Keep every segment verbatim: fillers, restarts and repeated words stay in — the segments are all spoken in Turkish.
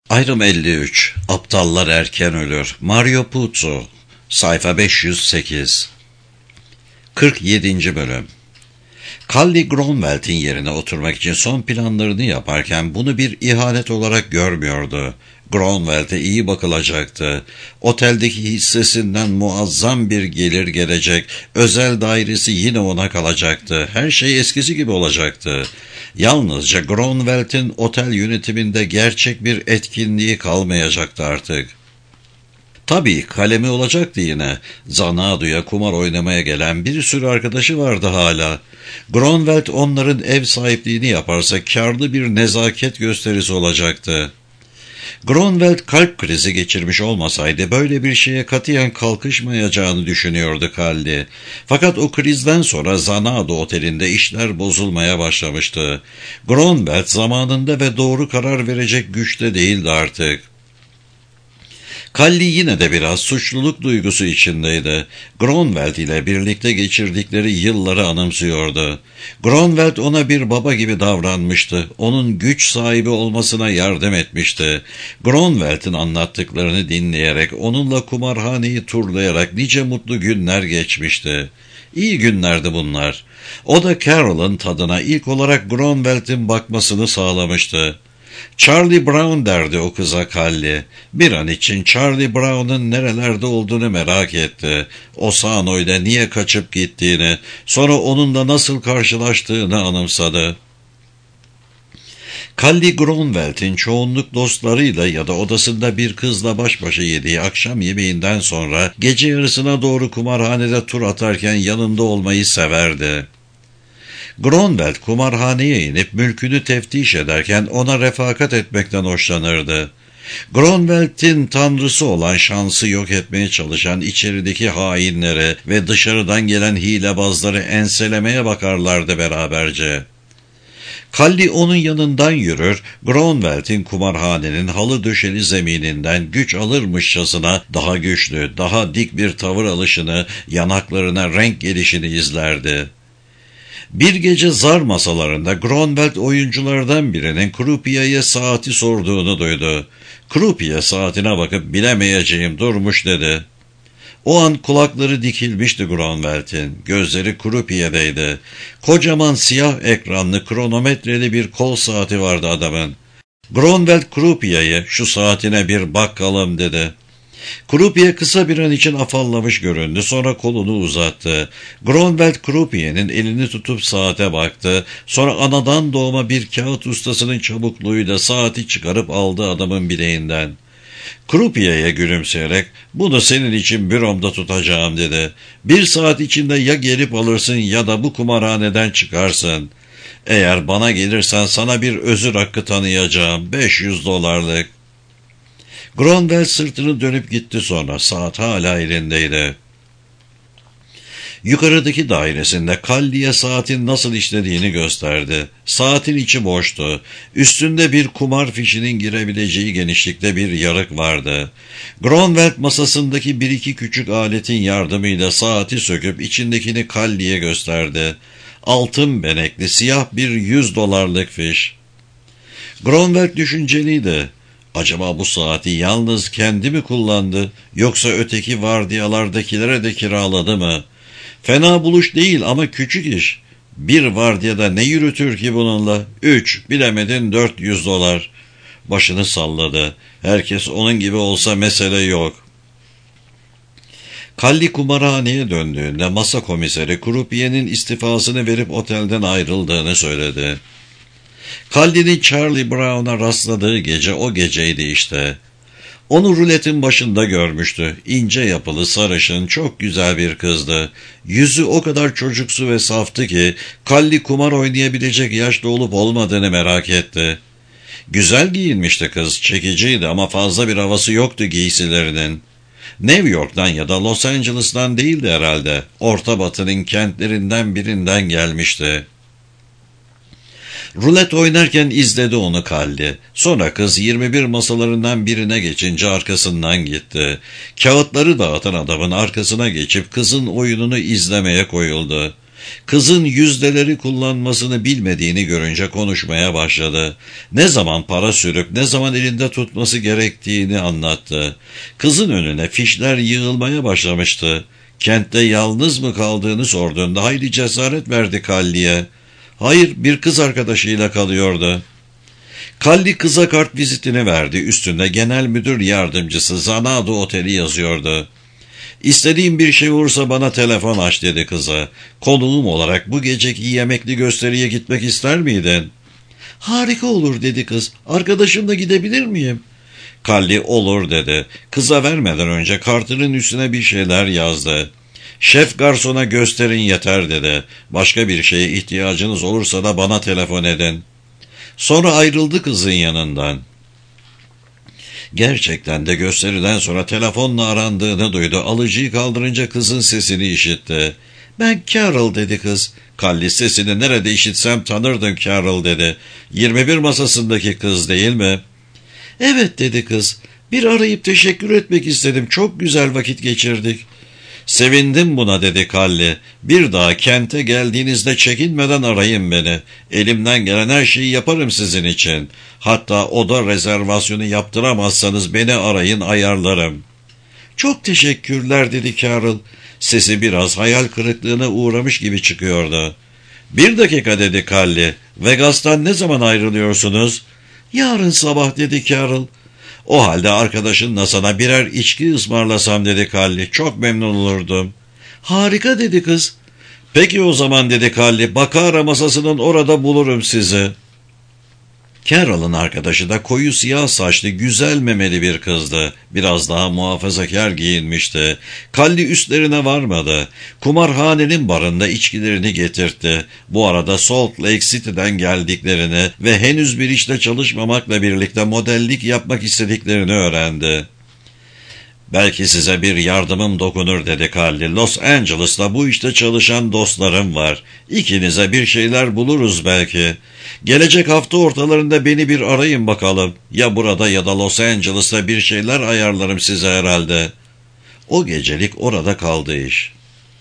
Ayrım elli üç. Aptallar erken ölür. Mario Puzo. Sayfa beş yüz sekiz. kırk yedinci bölüm. Callie Gronwald'in yerine oturmak için son planlarını yaparken bunu bir ihanet olarak görmüyordu. Gronwald'e iyi bakılacaktı. Oteldeki hissesinden muazzam bir gelir gelecek. Özel dairesi yine ona kalacaktı. Her şey eskisi gibi olacaktı. Yalnızca Gronwald'in otel yönetiminde gerçek bir etkinliği kalmayacaktı artık. Tabii kalemi olacaktı yine. Zanadu'ya kumar oynamaya gelen bir sürü arkadaşı vardı hala. Gronwald onların ev sahipliğini yaparsa kârlı bir nezaket gösterisi olacaktı. Gronwald kalp krizi geçirmiş olmasaydı böyle bir şeye katiyen kalkışmayacağını düşünüyordu Callie. Fakat o krizden sonra Zanadu otelinde işler bozulmaya başlamıştı. Gronwald zamanında ve doğru karar verecek güçte değildi artık. Callie yine de biraz suçluluk duygusu içindeydi. Gronwald ile birlikte geçirdikleri yılları anımsıyordu. Gronwald ona bir baba gibi davranmıştı. Onun güç sahibi olmasına yardım etmişti. Gronwald'in anlattıklarını dinleyerek, onunla kumarhaneyi turlayarak nice mutlu günler geçmişti. İyi günlerdi bunlar. O da Carol'ın tadına ilk olarak Gronwald'in bakmasını sağlamıştı. Charlie Brown derdi o kıza Callie. Bir an için Charlie Brown'un nerelerde olduğunu merak etti. Osano'yla niye kaçıp gittiğini, sonra onunla nasıl karşılaştığını anımsadı. Callie Gronwald'in çoğunluk dostlarıyla ya da odasında bir kızla baş başa yediği akşam yemeğinden sonra gece yarısına doğru kumarhanede tur atarken yanında olmayı severdi. Gronwald kumarhaneye inip mülkünü teftiş ederken ona refakat etmekten hoşlanırdı. Gronwald'in tanrısı olan şansı yok etmeye çalışan içerideki hainlere ve dışarıdan gelen hilebazları enselemeye bakarlardı beraberce. Callie onun yanından yürür, Gronwald'in kumarhanenin halı döşeli zemininden güç alırmışçasına daha güçlü, daha dik bir tavır alışını, yanaklarına renk gelişini izlerdi. Bir gece zar masalarında Gronwald oyunculardan birinin Krupiya'ya saati sorduğunu duydu. Krupiya saatine bakıp bilemeyeceğim durmuş dedi. O an kulakları dikilmişti Gronwald'in. Gözleri Krupiya'daydı. Kocaman siyah ekranlı kronometreli bir kol saati vardı adamın. Gronwald Krupiya'ya şu saatine bir bakalım dedi. Krupiye kısa bir an için afallamış göründü. Sonra kolunu uzattı. Gronwald Krupiye'nin elini tutup saate baktı. Sonra anadan doğma bir kağıt ustasının çabukluğuyla saati çıkarıp aldı adamın bileğinden. Krupiye'ye gülümseyerek "Bunu senin için büromda tutacağım" dedi. "Bir saat içinde ya gelip alırsın ya da bu kumarhaneden çıkarsın. Eğer bana gelirsen sana bir özür hakkı tanıyacağım. beş yüz dolarlık. Gronwald sırtını dönüp gitti sonra. Saat hala elindeydi. Yukarıdaki dairesinde Callie'ye saatin nasıl işlediğini gösterdi. Saatin içi boştu. Üstünde bir kumar fişinin girebileceği genişlikte bir yarık vardı. Gronwald masasındaki bir iki küçük aletin yardımıyla saati söküp içindekini Callie'ye gösterdi. Altın benekli siyah bir yüz dolarlık fiş. Gronwald düşünceliydi. Acaba bu saati yalnız kendi mi kullandı, yoksa öteki vardiyalardakilere de kiraladı mı? Fena buluş değil ama küçük iş. Bir vardiyada ne yürütür ki bununla? Üç, bilemedin dört yüz dolar. Başını salladı. Herkes onun gibi olsa mesele yok. Callie kumarhaneye döndüğünde masa komiseri Krupiye'nin istifasını verip otelden ayrıldığını söyledi. Callie'nin Charlie Brown'a rastladığı gece o geceydi işte. Onu ruletin başında görmüştü. İnce yapılı, sarışın, çok güzel bir kızdı. Yüzü o kadar çocuksu ve saftı ki Callie kumar oynayabilecek yaşta olup olmadığını merak etti. Güzel giyinmişti kız, çekiciydi ama fazla bir havası yoktu giysilerinin. New York'tan ya da Los Angeles'tan değildi herhalde. Orta Batı'nın kentlerinden birinden gelmişti. Rulet oynarken izledi onu Callie. Sonra kız yirmi bir masalarından birine geçince arkasından gitti. Kağıtları dağıtan adamın arkasına geçip kızın oyununu izlemeye koyuldu. Kızın yüzdeleri kullanmasını bilmediğini görünce konuşmaya başladı. Ne zaman para sürüp ne zaman elinde tutması gerektiğini anlattı. Kızın önüne fişler yığılmaya başlamıştı. Kentte yalnız mı kaldığını sorduğunda hayli cesaret verdi Calli'ye. Hayır, bir kız arkadaşıyla kalıyordu. Calli kıza kart vizitini verdi. Üstünde genel müdür yardımcısı Zanado Oteli yazıyordu. İstediğin bir şey olursa bana telefon aç dedi kıza. Konuğum olarak bu geceki yemekli gösteriye gitmek ister miydin? Harika olur dedi kız. Arkadaşımla gidebilir miyim? Calli olur dedi. Kıza vermeden önce kartının üstüne bir şeyler yazdı. Şef garsona gösterin yeter dedi. Başka bir şeye ihtiyacınız olursa da bana telefon edin. Sonra ayrıldı kızın yanından. Gerçekten de gösteriden sonra telefonla arandığını duydu. Alıcıyı kaldırınca kızın sesini işitti. Ben Carol dedi kız. Calli sesini nerede işitsem tanırdın Carol dedi. yirmi bir masasındaki kız değil mi? Evet dedi kız. Bir arayıp teşekkür etmek istedim. Çok güzel vakit geçirdik. Sevindim buna dedi Calli. Bir daha kente geldiğinizde çekinmeden arayın beni. Elimden gelen her şeyi yaparım sizin için. Hatta oda rezervasyonu yaptıramazsanız beni arayın ayarlarım. Çok teşekkürler dedi Carol. Sesi biraz hayal kırıklığına uğramış gibi çıkıyordu. Bir dakika dedi Calli. Vegas'tan ne zaman ayrılıyorsunuz? Yarın sabah dedi Carol. O halde arkadaşınla sana birer içki ısmarlasam dedi Calli. Çok memnun olurdum. Harika dedi kız. Peki o zaman dedi Calli. Bakara masasının orada bulurum sizi. Carol'ın arkadaşı da koyu siyah saçlı, güzel memeli bir kızdı. Biraz daha muhafazakar giyinmişti. Calli üstlerine varmadı. Kumarhanenin barında içkilerini getirtti. Bu arada Salt Lake City'den geldiklerini ve henüz bir işte çalışmamakla birlikte modellik yapmak istediklerini öğrendi. Belki size bir yardımım dokunur dedi Calli. Los Angeles'ta bu işte çalışan dostlarım var. İkinize bir şeyler buluruz belki. Gelecek hafta ortalarında beni bir arayın bakalım. Ya burada ya da Los Angeles'ta bir şeyler ayarlarım size herhalde. O gecelik orada kaldı iş.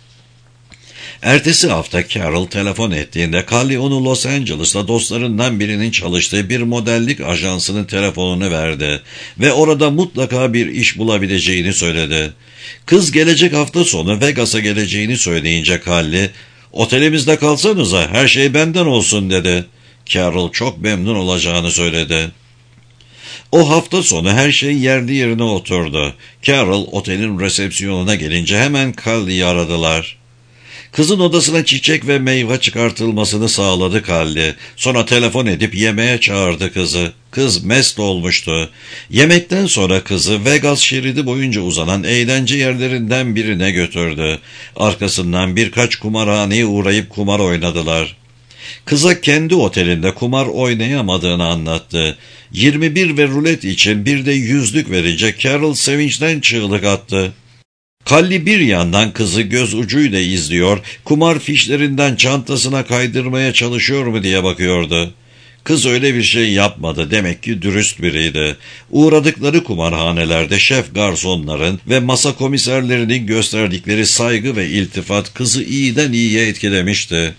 Ertesi hafta Carol telefon ettiğinde Calli onu Los Angeles'ta dostlarından birinin çalıştığı bir modellik ajansının telefonunu verdi ve orada mutlaka bir iş bulabileceğini söyledi. Kız gelecek hafta sonu Vegas'a geleceğini söyleyince Calli, "Otelimizde kalsanıza, her şey benden olsun." dedi. Carol çok memnun olacağını söyledi. O hafta sonu her şey yerli yerine oturdu. Carol otelin resepsiyonuna gelince hemen Calli'yi aradılar. Kızın odasına çiçek ve meyve çıkartılmasını sağladı Calli. Sonra telefon edip yemeğe çağırdı kızı. Kız mest olmuştu. Yemekten sonra kızı Vegas şeridi boyunca uzanan eğlence yerlerinden birine götürdü. Arkasından birkaç kumarhaneye uğrayıp kumar oynadılar. Kıza kendi otelinde kumar oynayamadığını anlattı. yirmi bir ve rulet için bir de yüzlük verince Carol sevinçten çığlık attı. Calli bir yandan kızı göz ucuyla izliyor, kumar fişlerinden çantasına kaydırmaya çalışıyor mu diye bakıyordu. Kız öyle bir şey yapmadı, demek ki dürüst biriydi. Uğradıkları kumarhanelerde şef garsonların ve masa komiserlerinin gösterdikleri saygı ve iltifat kızı iyiden iyiye etkilemişti.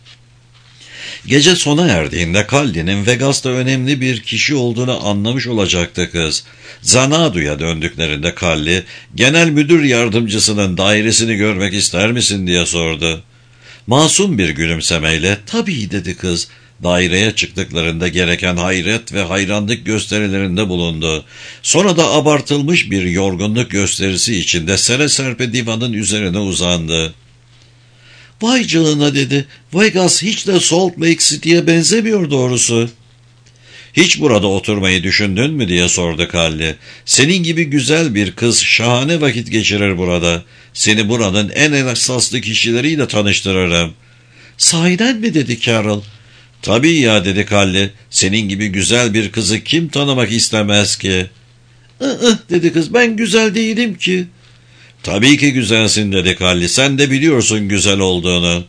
Gece sona erdiğinde Calli'nin Vegas'ta önemli bir kişi olduğunu anlamış olacaktı kız. Zanadu'ya döndüklerinde Calli, genel müdür yardımcısının dairesini görmek ister misin diye sordu. Masum bir gülümsemeyle tabii dedi kız. Daireye çıktıklarında gereken hayret ve hayranlık gösterilerinde bulundu. Sonra da abartılmış bir yorgunluk gösterisi içinde sere serpe divanın üzerine uzandı. Vay canına dedi. Vegas hiç de Salt Lake City'ye benzemiyor doğrusu. Hiç burada oturmayı düşündün mü diye sordu Calli. Senin gibi güzel bir kız şahane vakit geçirir burada. Seni buranın en esaslı kişileriyle tanıştırırım. Sahiden mi dedi Carol. Tabii ya dedi Calli. Senin gibi güzel bir kızı kim tanımak istemez ki? ı dedi kız, ben güzel değilim ki. Tabii ki güzelsin dedi Calli. Sen de biliyorsun güzel olduğunu.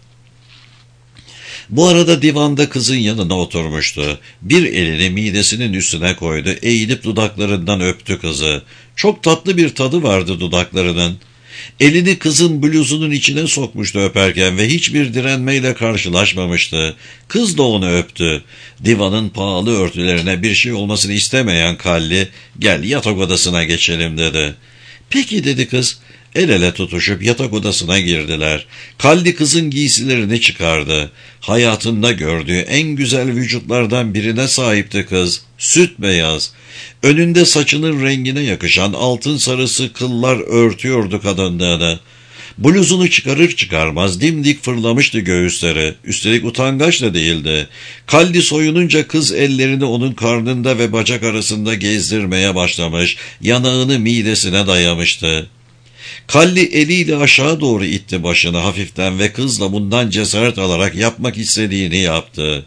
Bu arada divanda kızın yanına oturmuştu. Bir elini midesinin üstüne koydu. Eğilip dudaklarından öptü kızı. Çok tatlı bir tadı vardı dudaklarının. Elini kızın bluzunun içine sokmuştu öperken ve hiçbir direnmeyle karşılaşmamıştı. Kız da onu öptü. Divanın pahalı örtülerine bir şey olmasını istemeyen Kalli, "Gel yatak odasına geçelim," dedi. "Peki," dedi kız. El ele tutuşup yatak odasına girdiler. Kalli kızın giysilerini çıkardı. Hayatında gördüğü en güzel vücutlardan birine sahipti kız. Süt beyaz. Önünde saçının rengine yakışan altın sarısı kıllar örtüyordu kadınlığını. Bluzunu çıkarır çıkarmaz dimdik fırlamıştı göğüsleri. Üstelik utangaç da değildi. Kalli soyununca kız ellerini onun karnında ve bacak arasında gezdirmeye başlamış, yanağını midesine dayamıştı. Kalli eliyle aşağı doğru itti başını hafiften ve kızla bundan cesaret alarak yapmak istediğini yaptı.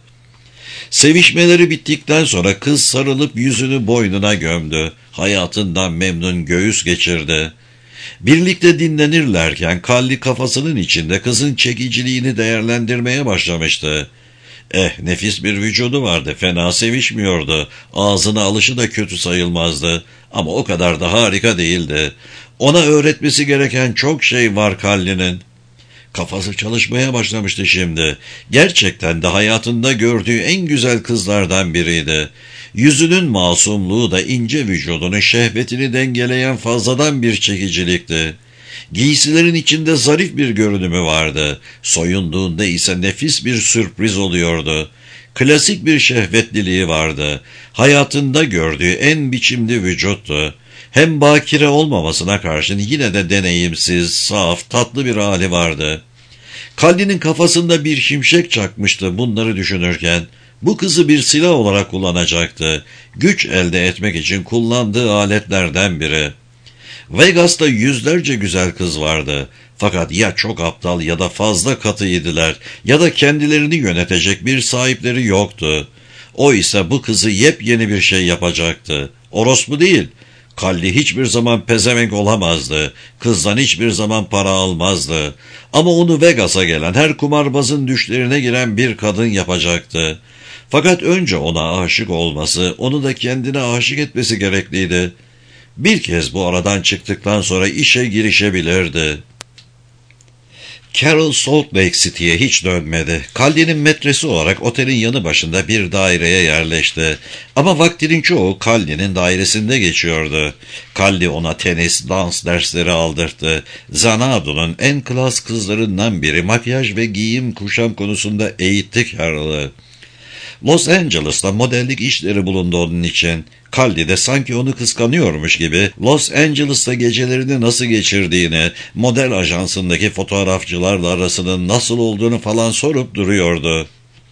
Sevişmeleri bittikten sonra kız sarılıp yüzünü boynuna gömdü. Hayatından memnun göğüs geçirdi. Birlikte dinlenirlerken Kalli kafasının içinde kızın çekiciliğini değerlendirmeye başlamıştı. Eh, nefis bir vücudu vardı, fena sevişmiyordu. Ağzına alışı da kötü sayılmazdı. Ama o kadar da harika değildi. Ona öğretmesi gereken çok şey var Kalli'nin. Kafası çalışmaya başlamıştı şimdi. Gerçekten de hayatında gördüğü en güzel kızlardan biriydi. Yüzünün masumluğu da ince vücudunun şehvetini dengeleyen fazladan bir çekicilikti. Giysilerin içinde zarif bir görünümü vardı. Soyunduğunda ise nefis bir sürpriz oluyordu. Klasik bir şehvetliliği vardı. Hayatında gördüğü en biçimli vücuttu. Hem bakire olmamasına karşın yine de deneyimsiz, saf, tatlı bir hali vardı. Kalli'nin kafasında bir şimşek çakmıştı bunları düşünürken. Bu kızı bir silah olarak kullanacaktı. Güç elde etmek için kullandığı aletlerden biri. Vegas'ta yüzlerce güzel kız vardı. Fakat ya çok aptal ya da fazla katıydılar ya da kendilerini yönetecek bir sahipleri yoktu. O ise bu kızı yepyeni bir şey yapacaktı. Orospu değil. Kalli hiçbir zaman pezevenk olamazdı. Kızdan hiçbir zaman para almazdı. Ama onu Vegas'a gelen her kumarbazın düşlerine giren bir kadın yapacaktı. Fakat önce ona aşık olması, onu da kendine aşık etmesi gerekliydi. Bir kez bu aradan çıktıktan sonra işe girişebilirdi. Carol Salt Lake City'ye hiç dönmedi. Kalli'nin metresi olarak otelin yanı başında bir daireye yerleşti. Ama vaktinin çoğu Kalli'nin dairesinde geçiyordu. Kalli ona tenis, dans dersleri aldırdı. Xanadu'nun en klas kızlarından biri makyaj ve giyim kuşam konusunda eğitti Carol'ı. Los Angeles'ta modellik işleri bulundu onun için. Kalli de sanki onu kıskanıyormuş gibi Los Angeles'ta gecelerini nasıl geçirdiğini, model ajansındaki fotoğrafçılarla arasının nasıl olduğunu falan sorup duruyordu.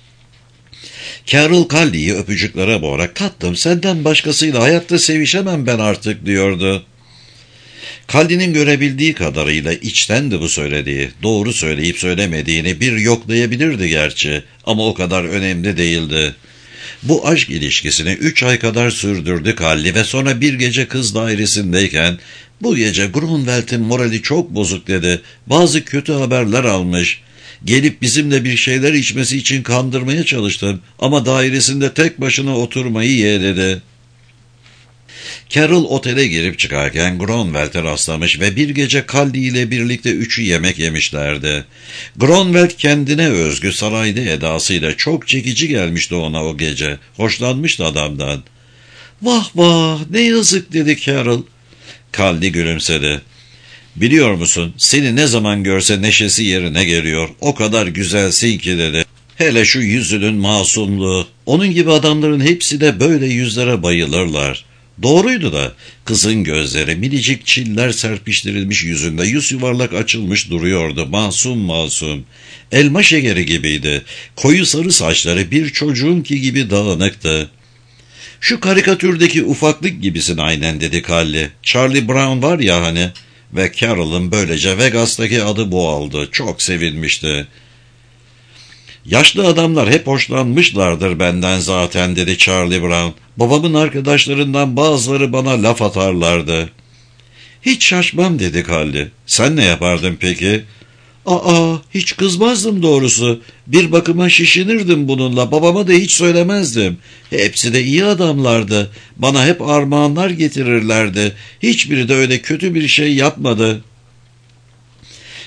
Carol Kalli'yi öpücüklere boğarak "Tatlım, senden başkasıyla hayatta sevişemem ben artık," diyordu. Kalli'nin görebildiği kadarıyla içtendi bu söylediği. Doğru söyleyip söylemediğini bir yoklayabilirdi gerçi ama o kadar önemli değildi. Bu aşk ilişkisini üç ay kadar sürdürdü Kalli ve sonra bir gece kız dairesindeyken "Bu gece Grunwald'in morali çok bozuk," dedi. "Bazı kötü haberler almış. Gelip bizimle bir şeyler içmesi için kandırmaya çalıştım ama dairesinde tek başına oturmayı yeğledi." Carol otele girip çıkarken Grunwald'e rastlamış ve bir gece Kalli ile birlikte üçü yemek yemişlerdi. Grunwald kendine özgü saraylı edasıyla çok çekici gelmişti ona o gece. Hoşlanmıştı adamdan. "Vah vah, ne yazık," dedi Carol. Kalli gülümsedi. "Biliyor musun, seni ne zaman görse neşesi yerine geliyor. O kadar güzelsin ki," dedi. "Hele şu yüzünün masumluğu. Onun gibi adamların hepsi de böyle yüzlere bayılırlar." Doğruydu da kızın gözleri minicik çiller serpiştirilmiş yüzünde yüz yuvarlak açılmış duruyordu, masum masum. Elma şekeri gibiydi. Koyu sarı saçları bir çocuğunki gibi dağınıktı. "Şu karikatürdeki ufaklık gibisin aynen," dedi Kalli. "Charlie Brown var ya hani." Ve Carol'ın böylece Vegas'taki adı bu oldu. Çok sevinmişti. "Yaşlı adamlar hep hoşlanmışlardır benden zaten," dedi Charlie Brown. "Babamın arkadaşlarından bazıları bana laf atarlardı." "Hiç şaşmam," dedi Kalli. "Sen ne yapardın peki?" "Aa, hiç kızmazdım doğrusu. Bir bakıma şişinirdim bununla. Babama da hiç söylemezdim. Hepsi de iyi adamlardı. Bana hep armağanlar getirirlerdi. Hiçbiri de öyle kötü bir şey yapmadı."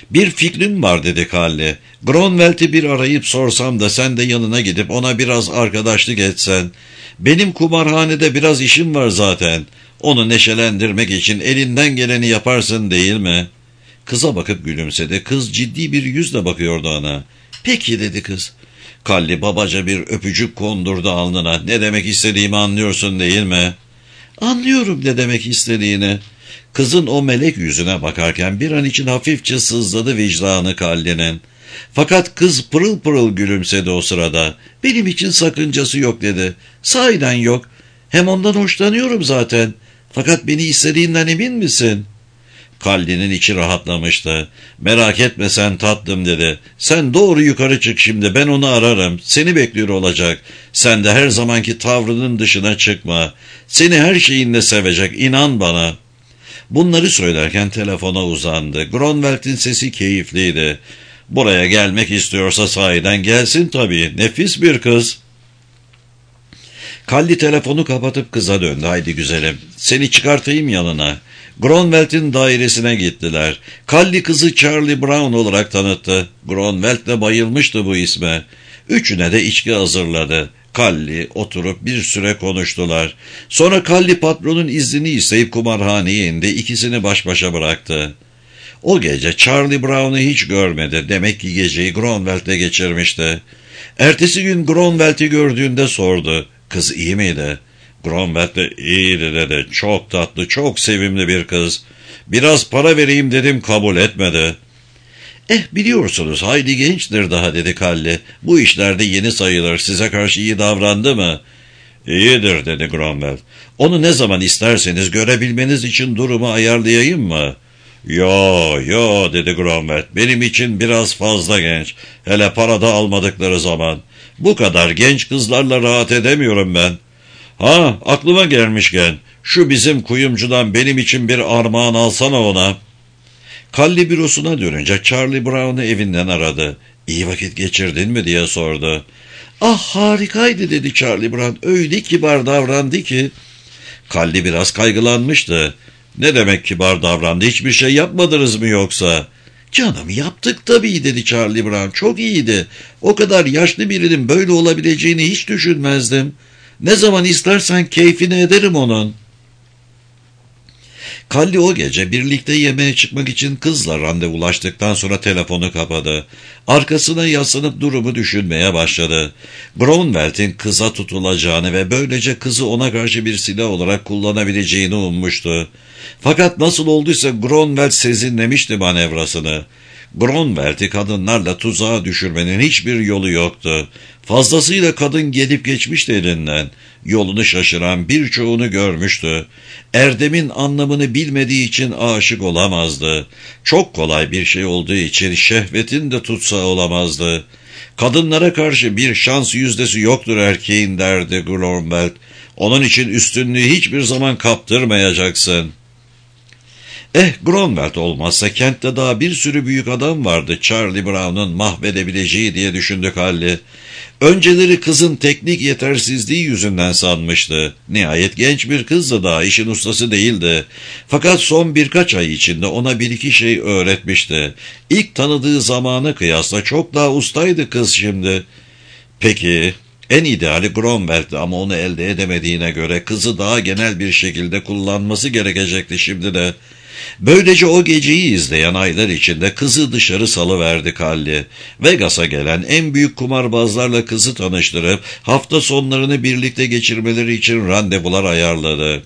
Bir fikrim var dedi Kalli. Gronwald'i bir arayıp sorsam da sen de yanına gidip ona biraz arkadaşlık etsen. Benim kumarhanede biraz işim var zaten. Onu neşelendirmek için elinden geleni yaparsın değil mi? Kıza bakıp gülümsedi. Kız ciddi bir yüzle bakıyordu ona. Peki dedi kız. Kalli babaca bir öpücük kondurdu alnına. Ne demek istediğimi anlıyorsun değil mi? Anlıyorum ne demek istediğini. Kızın o melek yüzüne bakarken bir an için hafifçe sızladı vicdanı Kalli'nin. Fakat kız pırıl pırıl gülümsedi o sırada. Benim için sakıncası yok dedi. Sahiden yok. Hem ondan hoşlanıyorum zaten. Fakat beni istediğinden emin misin? Kalli'nin içi rahatlamıştı. Merak etme sen tatlım dedi. Sen doğru yukarı çık şimdi, ben onu ararım. Seni bekliyor olacak. Sen de her zamanki tavrının dışına çıkma. Seni her şeyinle sevecek, inan bana. Bunları söylerken telefona uzandı. Gronwald'in sesi keyifliydi. Buraya gelmek istiyorsa sahiden gelsin tabii. Nefis bir kız. Kalli telefonu kapatıp kıza döndü. Haydi güzelim, seni çıkartayım yanına. Gronwald'in dairesine gittiler. Kalli kızı Charlie Brown olarak tanıttı. Gronwald de bayılmıştı bu isme. Üçüne de içki hazırladı. Kalli oturup bir süre konuştular. Sonra Kalli patronun iznini isteyip kumarhaneye indi. İkisini baş başa bıraktı. O gece Charlie Brown'u hiç görmedi. Demek ki geceyi Gronwald'le geçirmişti. Ertesi gün Gronwald'i gördüğünde sordu. Kız iyi miydi? Gronwald de iyiydi dedi. Çok tatlı, çok sevimli bir kız. Biraz para vereyim dedim, kabul etmedi. Eh biliyorsunuz hayli gençtir daha dedi Kalli. Bu işlerde yeni sayılır. Size karşı iyi davrandı mı? İyidir dedi Gronwald. Onu ne zaman isterseniz görebilmeniz için durumu ayarlayayım mı? Yo yo dedi Gronwald. Benim için biraz fazla genç. Hele parada almadıkları zaman. Bu kadar genç kızlarla rahat edemiyorum ben. Ha aklıma gelmişken şu bizim kuyumcudan benim için bir armağan alsana ona. Kalli bürosuna dönünce Charlie Brown'u evinden aradı. İyi vakit geçirdin mi diye sordu. Ah harikaydı dedi Charlie Brown. Öyle kibar davrandı ki. Kalli biraz kaygılanmıştı. Ne demek kibar davrandı, hiçbir şey yapmadınız mı yoksa? Canım yaptık tabii dedi Charlie Brown. Çok iyiydi. O kadar yaşlı birinin böyle olabileceğini hiç düşünmezdim. Ne zaman istersen keyfini ederim onun. Kalli o gece birlikte yemeğe çıkmak için kızla randevulaştıktan sonra telefonu kapadı. Arkasına yaslanıp durumu düşünmeye başladı. Gronwald'in kıza tutulacağını ve böylece kızı ona karşı bir silah olarak kullanabileceğini ummuştu. Fakat nasıl olduysa Gronwald sezinlemişti manevrasını. Gronwald'i kadınlarla tuzağa düşürmenin hiçbir yolu yoktu. Fazlasıyla kadın gelip geçmişti elinden. Yolunu şaşıran birçoğunu görmüştü. Erdemin anlamını bilmediği için aşık olamazdı. Çok kolay bir şey olduğu için şehvetin de tutsağı olamazdı. Kadınlara karşı bir şans yüzdesi yoktur erkeğin derdi Gronwald. Onun için üstünlüğü hiçbir zaman kaptırmayacaksın. Eh Gronwald olmazsa kentte daha bir sürü büyük adam vardı Charlie Brown'un mahvedebileceği diye düşündü Kalli. Önceleri kızın teknik yetersizliği yüzünden sanmıştı. Nihayet genç bir kızdı, daha işin ustası değildi. Fakat son birkaç ay içinde ona bir iki şey öğretmişti. İlk tanıdığı zamana kıyasla çok daha ustaydı kız şimdi. Peki en ideali Gronwald'di ama onu elde edemediğine göre kızı daha genel bir şekilde kullanması gerekecekti şimdi de. Böylece o geceyi izleyen aylar içinde kızı dışarı salıverdi Kalli. Vegas'a gelen en büyük kumarbazlarla kızı tanıştırıp hafta sonlarını birlikte geçirmeleri için randevular ayarladı.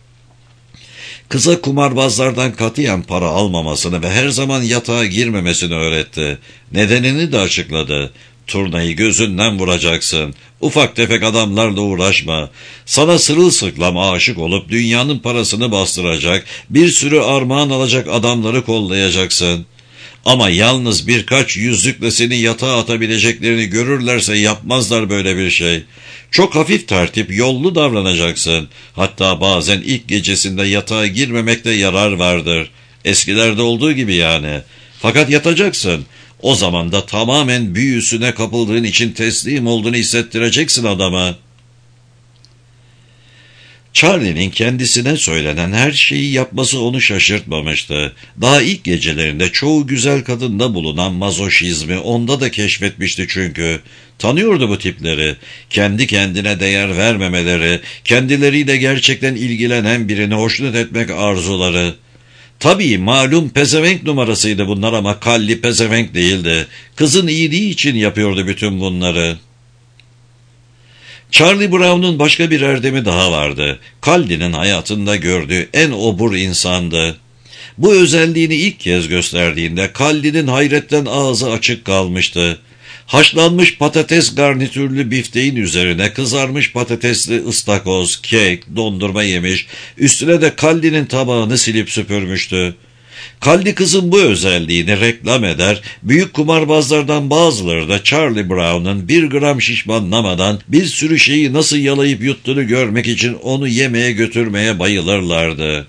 Kıza kumarbazlardan katiyen para almamasını ve her zaman yatağa girmemesini öğretti. Nedenini de açıkladı. Turnayı gözünden vuracaksın. Ufak tefek adamlarla uğraşma. Sana sırılsıklam aşık olup dünyanın parasını bastıracak, bir sürü armağan alacak adamları kollayacaksın. Ama yalnız birkaç yüzlükle seni yatağa atabileceklerini görürlerse yapmazlar böyle bir şey. Çok hafif tertip, yollu davranacaksın. Hatta bazen ilk gecesinde yatağa girmemekte yarar vardır. Eskilerde olduğu gibi yani. Fakat yatacaksın. O zaman da tamamen büyüsüne kapıldığın için teslim olduğunu hissettireceksin adama. Charlie'nin kendisine söylenen her şeyi yapması onu şaşırtmamıştı. Daha ilk gecelerinde çoğu güzel kadında bulunan mazoşizmi onda da keşfetmişti çünkü. Tanıyordu bu tipleri. Kendi kendine değer vermemeleri, kendileriyle gerçekten ilgilenen birini hoşnut etmek arzuları. Tabii malum pezevenk numarasıydı bunlar ama Callie pezevenk değildi. Kızın iyiliği için yapıyordu bütün bunları. Charlie Brown'un başka bir erdemi daha vardı. Callie'nin hayatında gördüğü en obur insandı. Bu özelliğini ilk kez gösterdiğinde Callie'nin hayretten ağzı açık kalmıştı. Haşlanmış patates garnitürlü bifteğin üzerine kızarmış patatesli ıstakoz, kek, dondurma yemiş, üstüne de Callie'nin tabağını silip süpürmüştü. Callie kızın bu özelliğini reklam eder, büyük kumarbazlardan bazıları da Charlie Brown'un bir gram şişmanlamadan bir sürü şeyi nasıl yalayıp yuttuğunu görmek için onu yemeğe götürmeye bayılırlardı.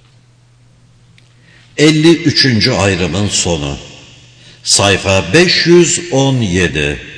elli üçüncü ayrımın sonu. Sayfa beş yüz on yedi.